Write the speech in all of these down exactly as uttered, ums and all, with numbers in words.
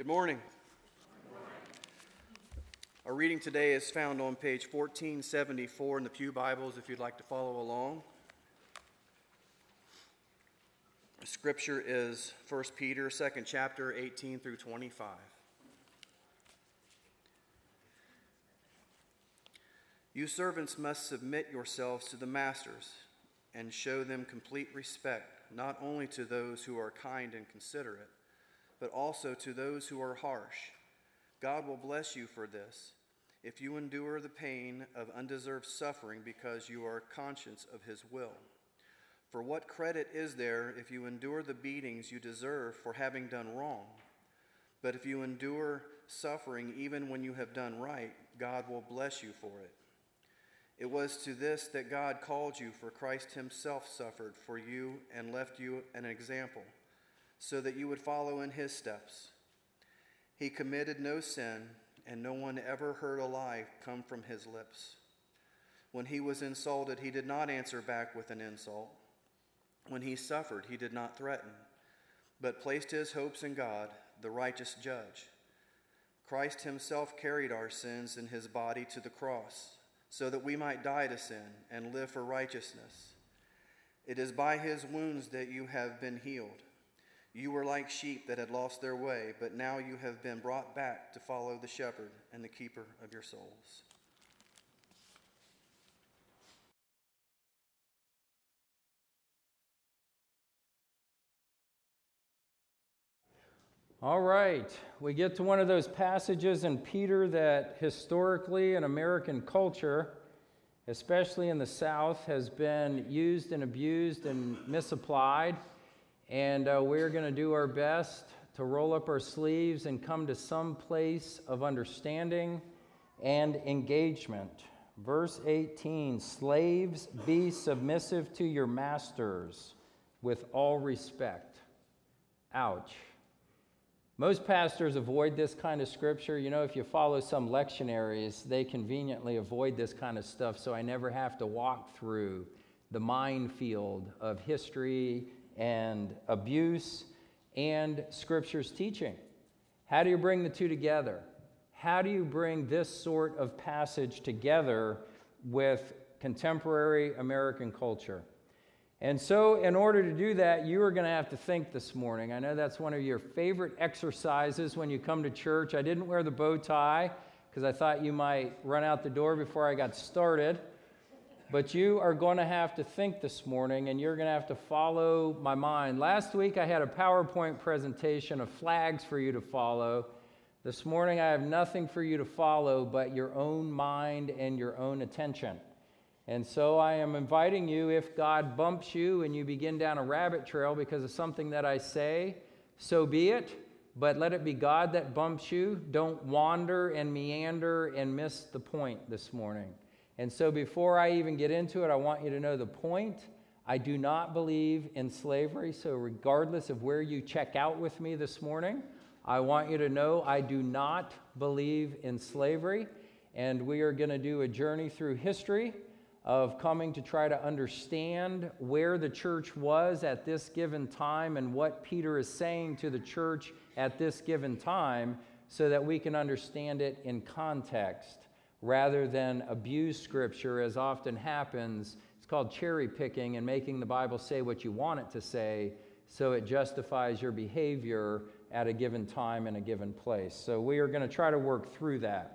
Good morning. Our reading today is found on page fourteen seventy-four in the Pew Bibles if you'd like to follow along. The scripture is First Peter, second chapter, eighteen through twenty-five. You servants must submit yourselves to the masters and show them complete respect, not only to those who are kind and considerate, but also to those who are harsh. God will bless you for this, if you endure the pain of undeserved suffering because you are conscious of his will. For what credit is there if you endure the beatings you deserve for having done wrong? But if you endure suffering even when you have done right, God will bless you for it. It was to this that God called you, for Christ himself suffered for you and left you an example, so that you would follow in his steps. He committed no sin, and no one ever heard a lie come from his lips. When he was insulted, he did not answer back with an insult. When he suffered, he did not threaten, but placed his hopes in God, the righteous judge. Christ himself carried our sins in his body to the cross, so that we might die to sin and live for righteousness. It is by his wounds that you have been healed. You were like sheep that had lost their way, but now you have been brought back to follow the shepherd and the keeper of your souls. All right, we get to one of those passages in Peter that historically in American culture, especially in the South, has been used and abused and misapplied. And uh, we're going to do our best to roll up our sleeves and come to some place of understanding and engagement. Verse eighteen, slaves, be submissive to your masters with all respect. Ouch. Most pastors avoid this kind of scripture. You know, if you follow some lectionaries, they conveniently avoid this kind of stuff, so I never have to walk through the minefield of history and abuse and Scripture's teaching. How do you bring the two together? How do you bring this sort of passage together with contemporary American culture? And so in order to do that, you are going to have to think this morning. I know that's one of your favorite exercises when you come to church. I didn't wear the bow tie because I thought you might run out the door before I got started. But you are going to have to think this morning, and you're going to have to follow my mind. Last week, I had a PowerPoint presentation of flags for you to follow. This morning, I have nothing for you to follow but your own mind and your own attention. And so I am inviting you, if God bumps you and you begin down a rabbit trail because of something that I say, so be it. But let it be God that bumps you. Don't wander and meander and miss the point this morning. And so before I even get into it, I want you to know the point. I do not believe in slavery, so regardless of where you check out with me this morning, I want you to know I do not believe in slavery, and we are going to do a journey through history of coming to try to understand where the church was at this given time and what Peter is saying to the church at this given time so that we can understand it in context, rather than abuse Scripture, as often happens. It's called cherry picking and making the Bible say what you want it to say so it justifies your behavior at a given time and a given place. So we are going to try to work through that.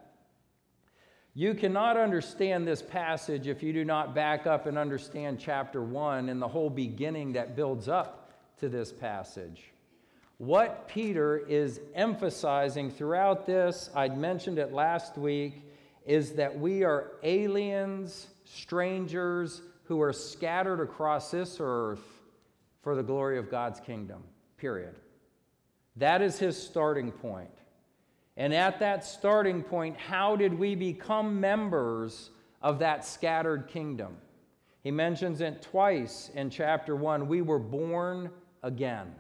You cannot understand this passage if you do not back up and understand chapter one and the whole beginning that builds up to this passage. What Peter is emphasizing throughout this, I'd mentioned it last week, is that we are aliens, strangers, who are scattered across this earth for the glory of God's kingdom, period. That is his starting point. And at that starting point, how did we become members of that scattered kingdom? He mentions it twice in chapter one. We were born again.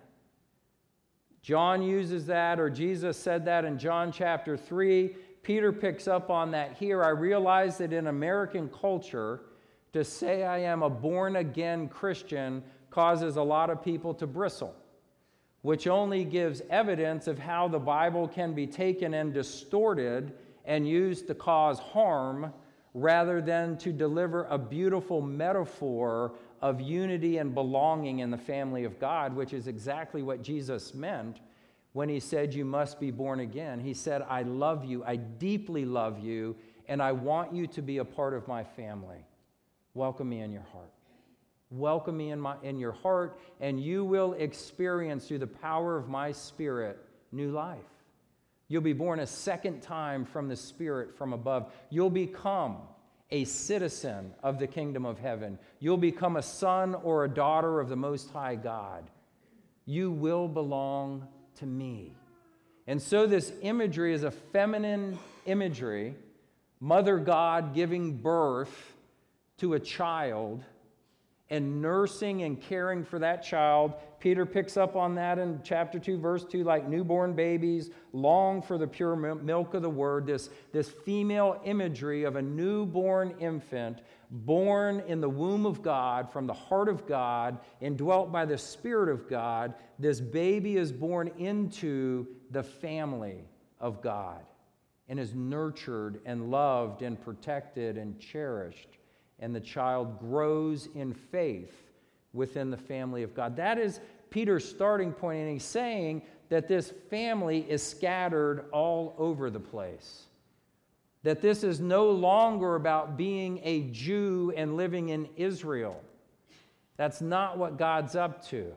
John uses that, or Jesus said that in John chapter three. Peter picks up on that here. I realize that in American culture, to say I am a born-again Christian causes a lot of people to bristle. which only gives evidence of how the Bible can be taken and distorted and used to cause harm rather than to deliver a beautiful metaphor of unity and belonging in the family of God, which is exactly what Jesus meant when he said, you must be born again. He said, I love you, I deeply love you, and I want you to be a part of my family. Welcome me in your heart. Welcome me in, my, in your heart, and you will experience through the power of my Spirit new life. You'll be born a second time from the Spirit from above. You'll become a citizen of the kingdom of heaven. You'll become a son or a daughter of the Most High God. You will belong to me. And so this imagery is a feminine imagery, Mother God giving birth to a child and nursing and caring for that child. Peter picks up on that in chapter two, verse two, like newborn babies long for the pure milk of the word, this, this female imagery of a newborn infant born in the womb of God, from the heart of God, indwelt by the Spirit of God. This baby is born into the family of God and is nurtured and loved and protected and cherished. And the child grows in faith within the family of God. That is Peter's starting point, and he's saying that this family is scattered all over the place. That this is no longer about being a Jew and living in Israel. That's not what God's up to.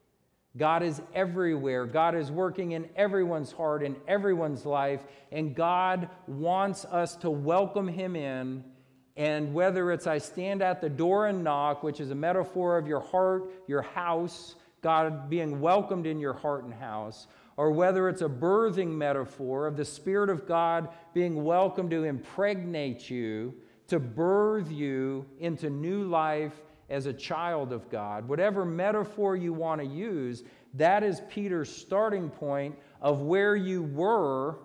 God is everywhere. God is working in everyone's heart, in everyone's life, and God wants us to welcome him in. And whether it's I stand at the door and knock, which is a metaphor of your heart, your house, God being welcomed in your heart and house, or whether it's a birthing metaphor of the Spirit of God being welcome to impregnate you, to birth you into new life as a child of God. Whatever metaphor you want to use, that is Peter's starting point of where you were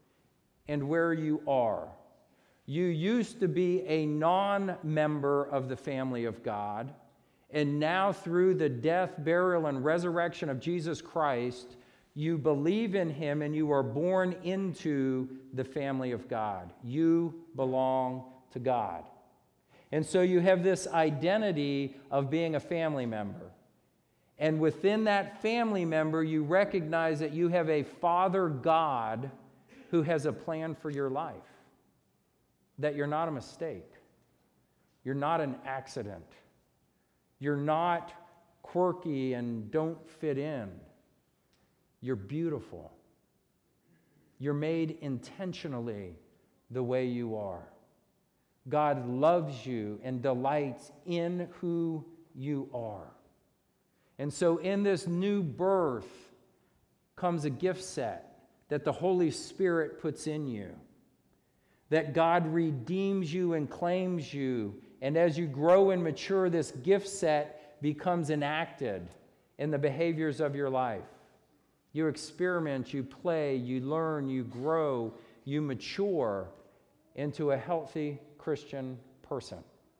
and where you are. You used to be a non-member of the family of God, and now through the death, burial, and resurrection of Jesus Christ, you believe in him and you are born into the family of God. You belong to God. And so you have this identity of being a family member. And within that family member, you recognize that you have a Father God who has a plan for your life. That you're not a mistake. You're not an accident. You're not quirky and don't fit in. You're beautiful. You're made intentionally the way you are. God loves you and delights in who you are. And so in this new birth comes a gift set that the Holy Spirit puts in you. That God redeems you and claims you. And as you grow and mature, this gift set becomes enacted in the behaviors of your life. You experiment, you play, you learn, you grow, you mature into a healthy Christian person.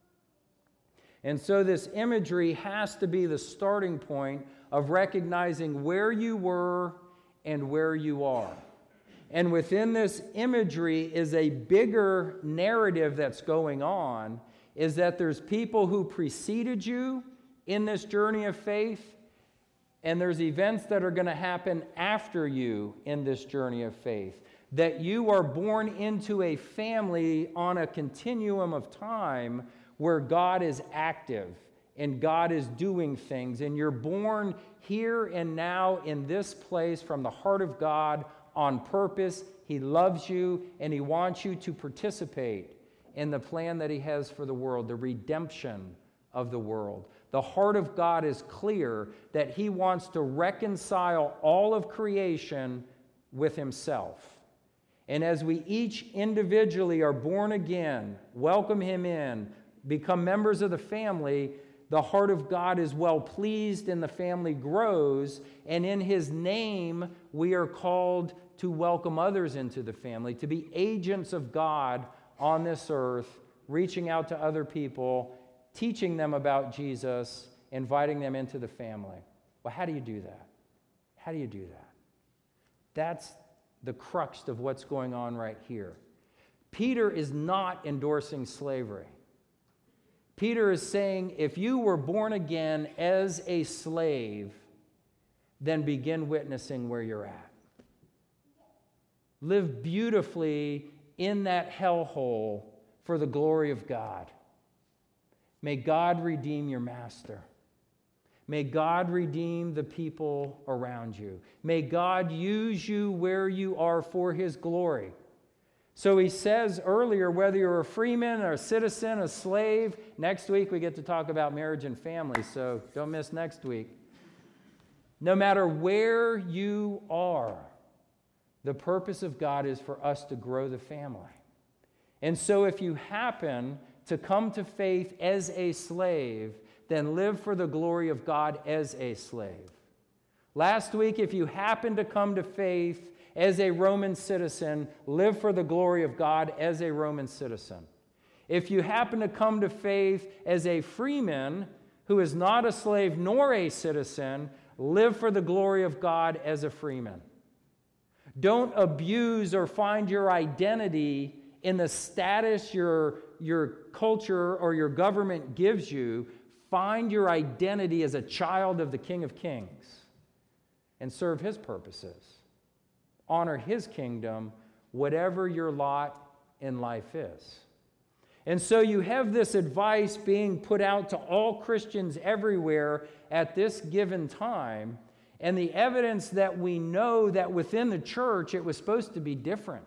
And so this imagery has to be the starting point of recognizing where you were and where you are. And within this imagery is a bigger narrative that's going on, is that there's people who preceded you in this journey of faith, and there's events that are going to happen after you in this journey of faith. That you are born into a family on a continuum of time where God is active and God is doing things. And you're born here and now in this place from the heart of God on purpose. He loves you and he wants you to participate in the plan that he has for the world, the redemption of the world. The heart of God is clear that he wants to reconcile all of creation with himself. And as we each individually are born again, welcome him in, become members of the family, the heart of God is well pleased and the family grows. And in his name, we are called to welcome others into the family, to be agents of God on this earth, reaching out to other people, teaching them about Jesus, inviting them into the family. Well, how do you do that? How do you do that? That's the crux of what's going on right here. Peter is not endorsing slavery. Peter is saying, if you were born again as a slave, then begin witnessing where you're at. Live beautifully in that hellhole for the glory of God. May God redeem your master. May God redeem the people around you. May God use you where you are for his glory. So he says earlier, whether you're a freeman or a citizen, a slave, next week we get to talk about marriage and family, so don't miss next week. No matter where you are, the purpose of God is for us to grow the family. And so if you happen to come to faith as a slave, then live for the glory of God as a slave. Last week, if you happen to come to faith as a Roman citizen, live for the glory of God as a Roman citizen. If you happen to come to faith as a freeman who is not a slave nor a citizen, live for the glory of God as a freeman. Don't abuse or find your identity in the status your, your culture or your government gives you. Find your identity as a child of the King of Kings and serve his purposes. Honor his kingdom, whatever your lot in life is. And so you have this advice being put out to all Christians everywhere at this given time, and the evidence that we know that within the church it was supposed to be different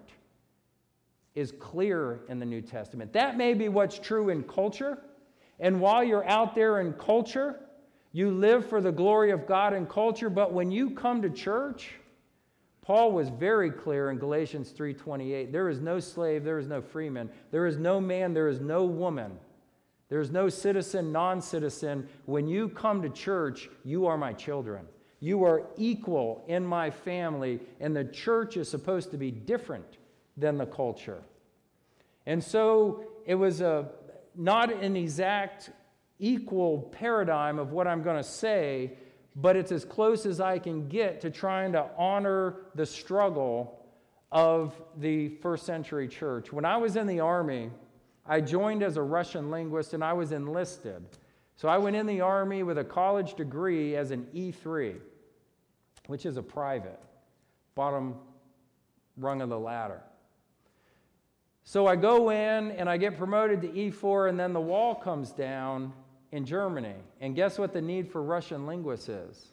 is clear in the New Testament. That may be what's true in culture, and while you're out there in culture, you live for the glory of God in culture, but when you come to church, Paul was very clear in Galatians three twenty-eight. There is no slave, there is no freeman. There is no man, there is no woman. There is no citizen, non-citizen. When you come to church, you are my children. You are equal in my family, and the church is supposed to be different than the culture. And so it was a not an exact equal paradigm of what I'm going to say, but it's as close as I can get to trying to honor the struggle of the first century church. When I was in the Army, I joined as a Russian linguist and I was enlisted. So I went in the Army with a college degree as an E three, which is a private, bottom rung of the ladder. So I go in and I get promoted to E four, and then the wall comes down in Germany. And guess what the need for Russian linguists is?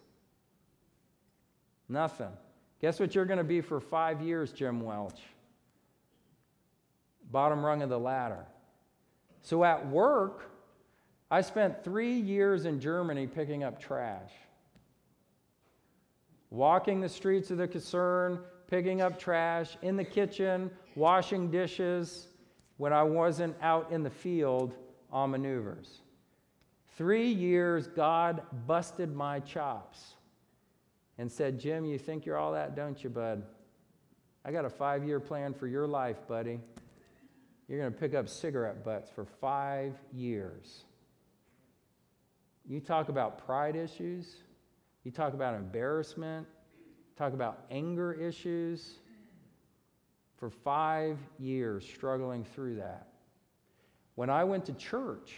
Nothing. Guess what you're going to be for five years, Jim Welch? Bottom rung of the ladder. So at work, I spent three years in Germany picking up trash. Walking the streets of the Kaserne, picking up trash, in the kitchen, washing dishes, when I wasn't out in the field on maneuvers. Three years, God busted my chops and said, Jim, you think you're all that, don't you, bud? I got a five-year plan for your life, buddy. You're going to pick up cigarette butts for five years. You talk about pride issues. You talk about embarrassment. Talk about anger issues. For five years, struggling through that. When I went to church,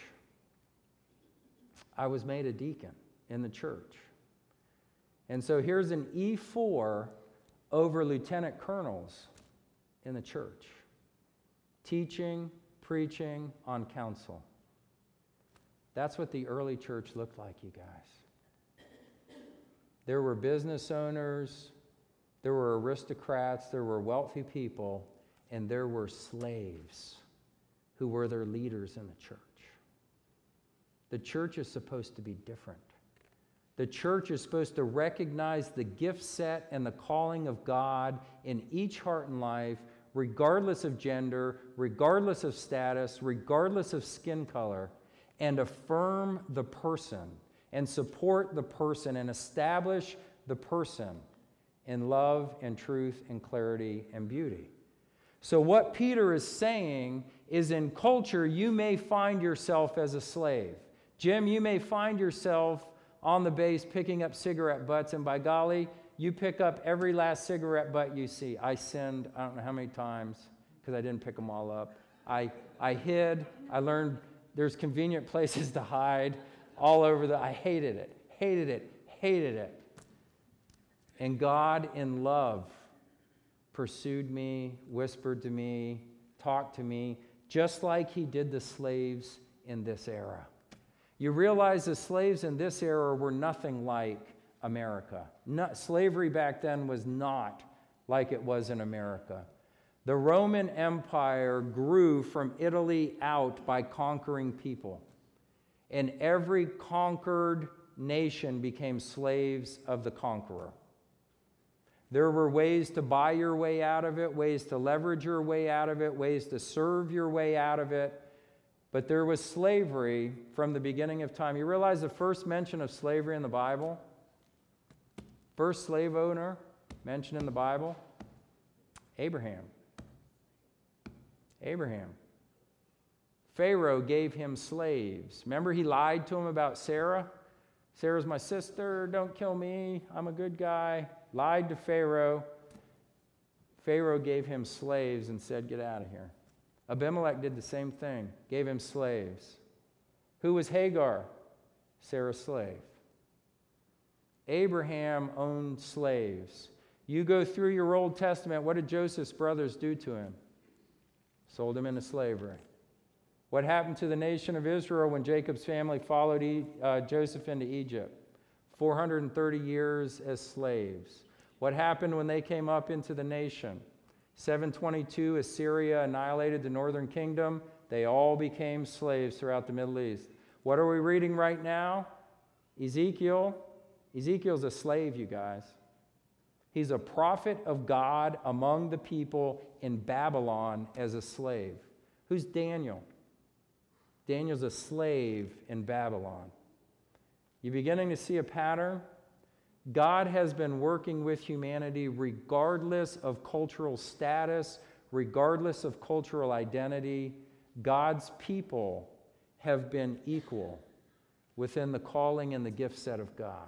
I was made a deacon in the church. And so here's an E four over lieutenant colonels in the church, teaching, preaching on counsel. That's what the early church looked like, you guys. There were business owners, there were aristocrats, there were wealthy people, and there were slaves who were their leaders in the church. The church is supposed to be different. The church is supposed to recognize the gift set and the calling of God in each heart and life, regardless of gender, regardless of status, regardless of skin color, and affirm the person and support the person and establish the person in love and truth and clarity and beauty. So what Peter is saying is, in culture, you may find yourself as a slave. Jim, you may find yourself on the base picking up cigarette butts, and by golly, you pick up every last cigarette butt you see. I sinned, I don't know how many times, because I didn't pick them all up. I, I hid. I learned there's convenient places to hide all over the, I hated it, hated it, hated it. And God in love pursued me, whispered to me, talked to me, just like he did the slaves in this era. You realize the slaves in this era were nothing like America. No, slavery back then was not like it was in America. The Roman Empire grew from Italy out by conquering people. And every conquered nation became slaves of the conqueror. There were ways to buy your way out of it, ways to leverage your way out of it, ways to serve your way out of it. But there was slavery from the beginning of time. You realize the first mention of slavery in the Bible? First slave owner mentioned in the Bible? Abraham. Abraham. Pharaoh gave him slaves. Remember, he lied to him about Sarah? Sarah's my sister, don't kill me, I'm a good guy. Lied to Pharaoh. Pharaoh gave him slaves and said, get out of here. Abimelech did the same thing, gave him slaves. Who was Hagar? Sarah's slave. Abraham owned slaves. You go through your Old Testament, what did Joseph's brothers do to him? Sold him into slavery. What happened to the nation of Israel when Jacob's family followed e- uh, Joseph into Egypt? four hundred thirty years as slaves. What happened when they came up into the nation? seven twenty-two, Assyria annihilated the northern kingdom. They all became slaves throughout the Middle East. What are we reading right now? Ezekiel. Ezekiel's a slave, you guys. He's a prophet of God among the people in Babylon as a slave. Who's Daniel? Daniel's a slave in Babylon. You beginning to see a pattern? God has been working with humanity regardless of cultural status, regardless of cultural identity. God's people have been equal within the calling and the gift set of God.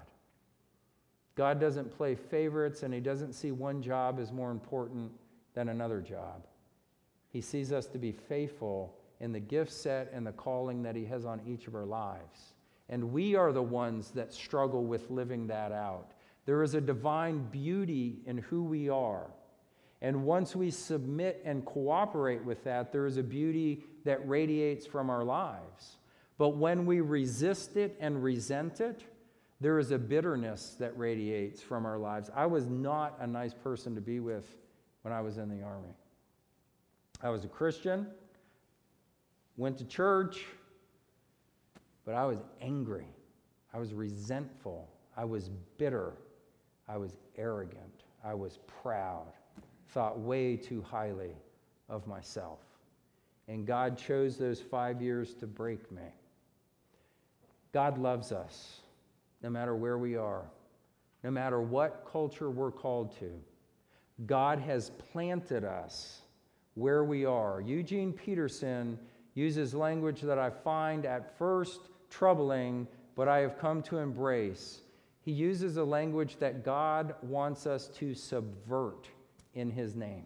God doesn't play favorites, and he doesn't see one job as more important than another job. He sees us to be faithful in the gift set and the calling that he has on each of our lives. And we are the ones that struggle with living that out. There is a divine beauty in who we are. And once we submit and cooperate with that, there is a beauty that radiates from our lives. But when we resist it and resent it, there is a bitterness that radiates from our lives. I was not a nice person to be with when I was in the Army. I was a Christian, went to church, but I was angry. I was resentful. I was bitter. I was arrogant. I was proud. Thought way too highly of myself. And God chose those five years to break me. God loves us, no matter where we are, no matter what culture we're called to. God has planted us where we are. Eugene Peterson uses language that I find at first troubling, but I have come to embrace. He uses a language that God wants us to subvert in his name.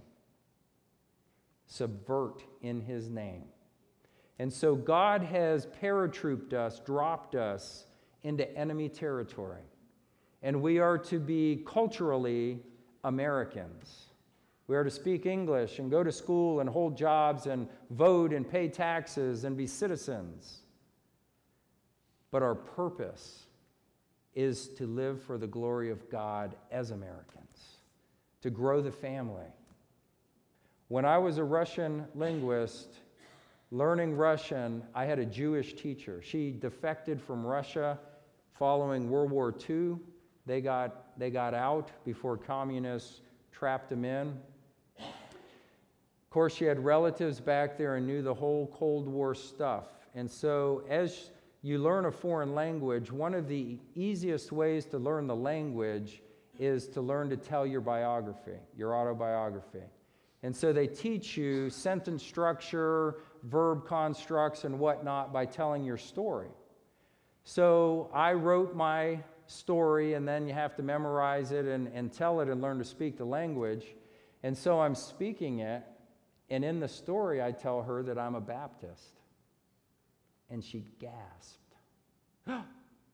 Subvert in his name. And so God has paratrooped us, dropped us into enemy territory. And we are to be culturally Americans. We are to speak English and go to school and hold jobs and vote and pay taxes and be citizens. But our purpose is to live for the glory of God as Americans, to grow the family. When I was a Russian linguist, learning Russian, I had a Jewish teacher. She defected from Russia following World War Two. They got, they got out before communists trapped them in. Of course, she had relatives back there and knew the whole Cold War stuff. And so as you learn a foreign language, one of the easiest ways to learn the language is to learn to tell your biography, your autobiography. And so they teach you sentence structure, verb constructs, and whatnot by telling your story. So I wrote my story, and then you have to memorize it and, and tell it and learn to speak the language. And so I'm speaking it, and in the story I tell her that I'm a Baptist. And she gasped.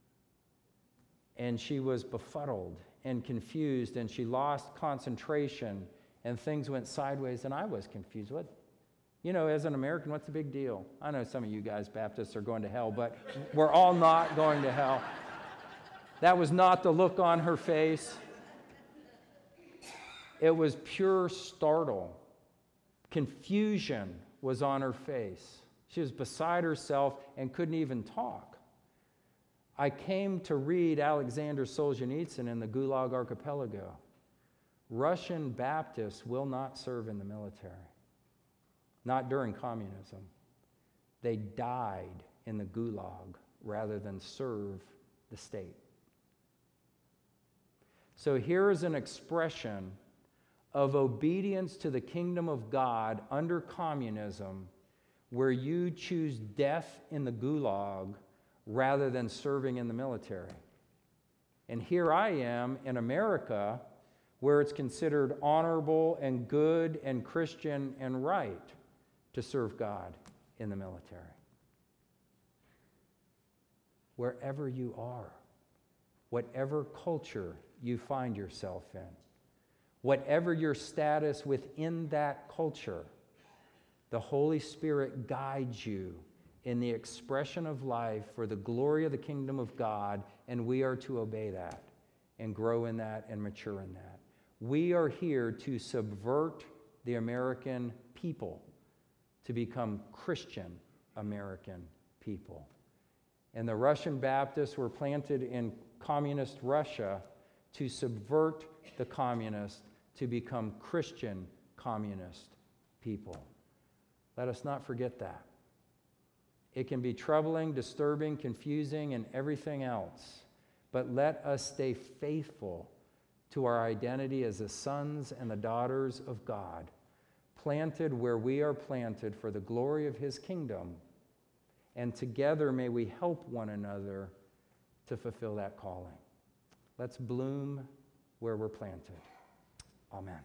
And she was befuddled and confused, and she lost concentration, and things went sideways, and I was confused. What? You know, as an American, what's the big deal? I know some of you guys, Baptists, are going to hell, but we're all not going to hell. That was not the look on her face. It was pure startle. Confusion was on her face. She was beside herself and couldn't even talk. I came to read Alexander Solzhenitsyn in the Gulag Archipelago. Russian Baptists will not serve in the military. Not during communism. They died in the Gulag rather than serve the state. So here is an expression of obedience to the kingdom of God under communism, where you choose death in the Gulag rather than serving in the military. And here I am in America, where it's considered honorable and good and Christian and right to serve God in the military. Wherever you are, whatever culture you find yourself in, whatever your status within that culture, the Holy Spirit guides you in the expression of life for the glory of the kingdom of God, and we are to obey that and grow in that and mature in that. We are here to subvert the American people to become Christian American people. And the Russian Baptists were planted in communist Russia to subvert the communists to become Christian communist people. Let us not forget that. It can be troubling, disturbing, confusing, and everything else, but let us stay faithful to our identity as the sons and the daughters of God, planted where we are planted for the glory of His kingdom, and together may we help one another to fulfill that calling. Let's bloom where we're planted. Amen.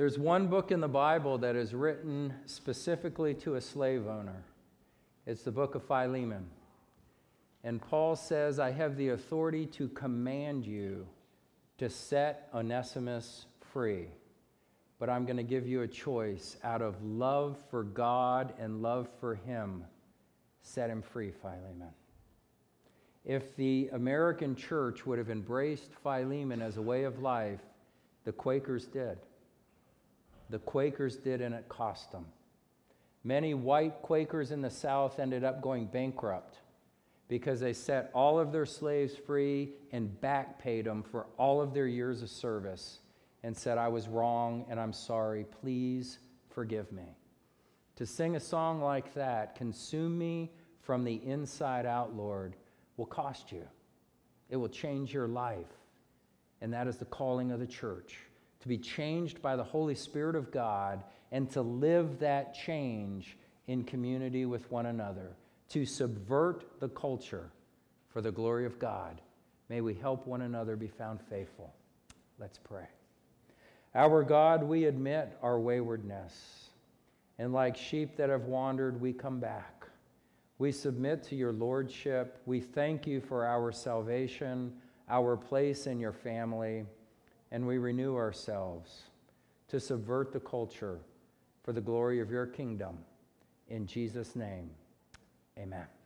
There's one book in the Bible that is written specifically to a slave owner. It's the book of Philemon. And Paul says, I have the authority to command you to set Onesimus free. But I'm going to give you a choice. Out of love for God and love for him, set him free, Philemon. If the American church would have embraced Philemon as a way of life, the Quakers did. The Quakers did, and it cost them. Many white Quakers in the South ended up going bankrupt because they set all of their slaves free and back paid them for all of their years of service and said, I was wrong and I'm sorry, please forgive me. To sing a song like that, consume me from the inside out, Lord, will cost you. It will change your life. And that is the calling of the church, to be changed by the Holy Spirit of God and to live that change in community with one another, to subvert the culture for the glory of God. May we help one another be found faithful. Let's pray. Our God, we admit our waywardness, and like sheep that have wandered, we come back. We submit to your lordship. We thank you for our salvation, our place in your family, and we renew ourselves to subvert the culture for the glory of your kingdom. In Jesus' name, amen.